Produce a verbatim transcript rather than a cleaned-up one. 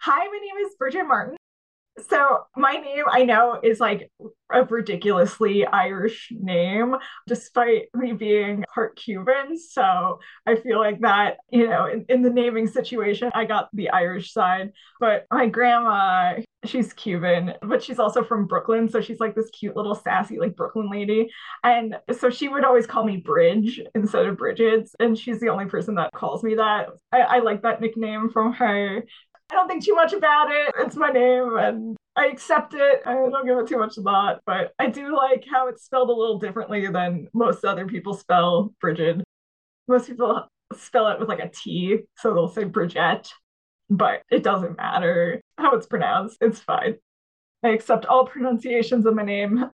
Hi, my name is Bridget Martin. So, my name I know is like a ridiculously Irish name, despite me being part Cuban. So, I feel like that, you know, in, in the naming situation, I got the Irish side. But my grandma, she's Cuban, but she's also from Brooklyn. So, she's like this cute little sassy, like Brooklyn lady. And so, she would always call me Bridge instead of Bridget. And she's the only person that calls me that. I, I like that nickname from her. I don't think too much about it. It's my name and I accept it. I don't give it too much thought, but I do like how it's spelled a little differently than most other people spell Bridget. Most people spell it with like a T, so they'll say Bridget, but it doesn't matter how it's pronounced. It's fine. I accept all pronunciations of my name.